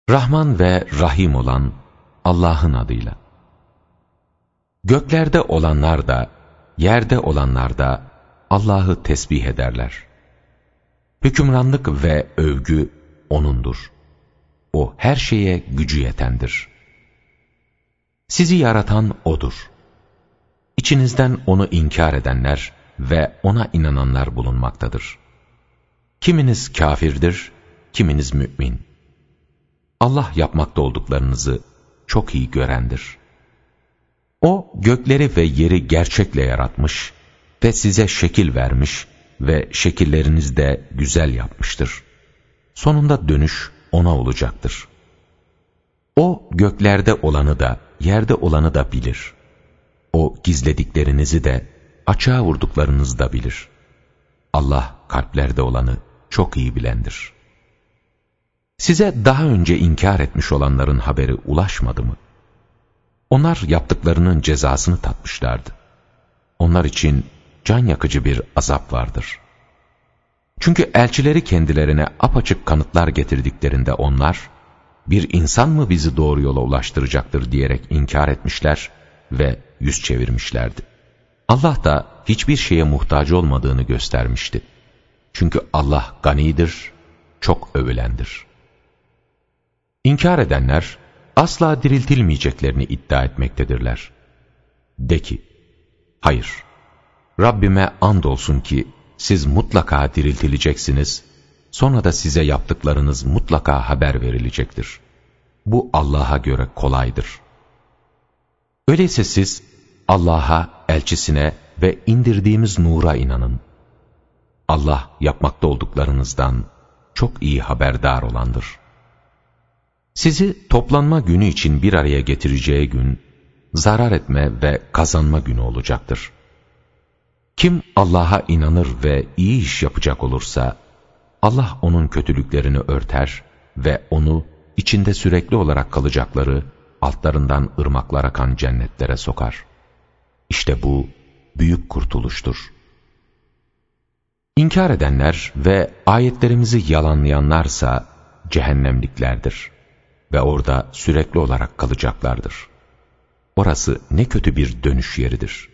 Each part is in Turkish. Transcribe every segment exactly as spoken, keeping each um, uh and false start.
Rahman ve Rahim olan Allah'ın adıyla. Göklerde olanlar da, yerde olanlar da Allah'ı tesbih ederler. Hükümranlık ve övgü O'nundur. O her şeye gücü yetendir. Sizi yaratan O'dur. İçinizden O'nu inkar edenler ve O'na inananlar bulunmaktadır. Kiminiz kâfirdir, kiminiz mümin. Allah yapmakta olduklarınızı çok iyi görendir. O gökleri ve yeri gerçekle yaratmış ve size şekil vermiş ve şekillerinizi de güzel yapmıştır. Sonunda dönüş O'na olacaktır. O göklerde olanı da yerde olanı da bilir. O gizlediklerinizi de açığa vurduklarınızı da bilir. Allah kalplerde olanı çok iyi bilendir. Size daha önce inkar etmiş olanların haberi ulaşmadı mı? Onlar yaptıklarının cezasını tatmışlardı. Onlar için can yakıcı bir azap vardır. Çünkü elçileri kendilerine apaçık kanıtlar getirdiklerinde onlar, bir insan mı bizi doğru yola ulaştıracaktır diyerek inkar etmişler ve yüz çevirmişlerdi. Allah da hiçbir şeye muhtaç olmadığını göstermişti. Çünkü Allah ganidir, çok övülendir. İnkar edenler asla diriltilmeyeceklerini iddia etmektedirler. De ki, hayır, Rabbime andolsun ki siz mutlaka diriltileceksiniz, sonra da size yaptıklarınız mutlaka haber verilecektir. Bu Allah'a göre kolaydır. Öyleyse siz Allah'a, elçisine ve indirdiğimiz nura inanın. Allah yapmakta olduklarınızdan çok iyi haberdar olandır. Sizi toplanma günü için bir araya getireceği gün, zarar etme ve kazanma günü olacaktır. Kim Allah'a inanır ve iyi iş yapacak olursa, Allah onun kötülüklerini örter ve onu içinde sürekli olarak kalacakları, altlarından ırmaklar akan cennetlere sokar. İşte bu büyük kurtuluştur. İnkar edenler ve ayetlerimizi yalanlayanlarsa cehennemliklerdir ve orada sürekli olarak kalacaklardır. Orası ne kötü bir dönüş yeridir.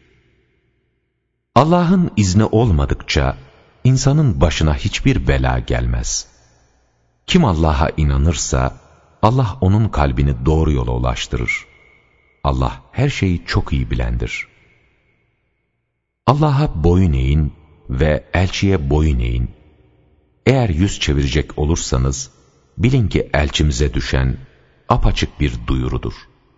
Allah'ın izni olmadıkça insanın başına hiçbir bela gelmez. Kim Allah'a inanırsa Allah onun kalbini doğru yola ulaştırır. Allah her şeyi çok iyi bilendir. Allah'a boyun eğin ve elçiye boyun eğin. Eğer yüz çevirecek olursanız bilin ki elçimize düşen apaçık bir duyurudur.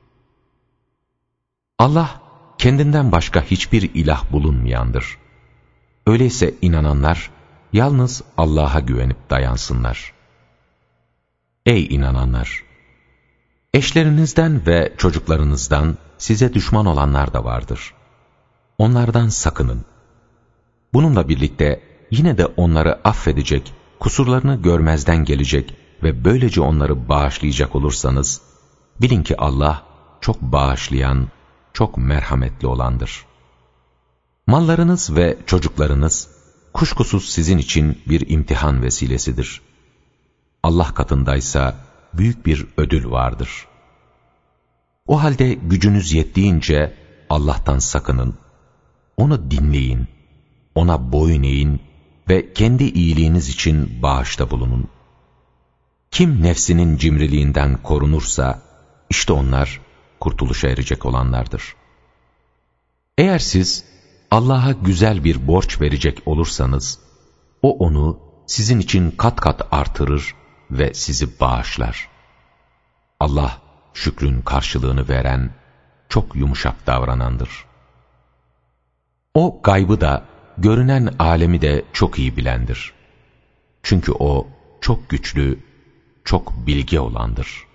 Allah kendinden başka hiçbir ilah bulunmayandır. Öyleyse inananlar yalnız Allah'a güvenip dayansınlar. Ey inananlar! Eşlerinizden ve çocuklarınızdan size düşman olanlar da vardır. Onlardan sakının. Bununla birlikte yine de onları affedecek, kusurlarını görmezden gelecek ve böylece onları bağışlayacak olursanız, bilin ki Allah çok bağışlayan, çok merhametli olandır. Mallarınız ve çocuklarınız kuşkusuz sizin için bir imtihan vesilesidir. Allah katındaysa büyük bir ödül vardır. O halde gücünüz yettiğince Allah'tan sakının, O'nu dinleyin, O'na boyun eğin ve kendi iyiliğiniz için bağışta bulunun. Kim nefsinin cimriliğinden korunursa, işte onlar kurtuluşa erecek olanlardır. Eğer siz Allah'a güzel bir borç verecek olursanız, O onu sizin için kat kat artırır ve sizi bağışlar. Allah şükrün karşılığını veren, çok yumuşak davranandır. O gaybı da, görünen alemi de çok iyi bilendir. Çünkü O çok güçlü, çok bilge olandır.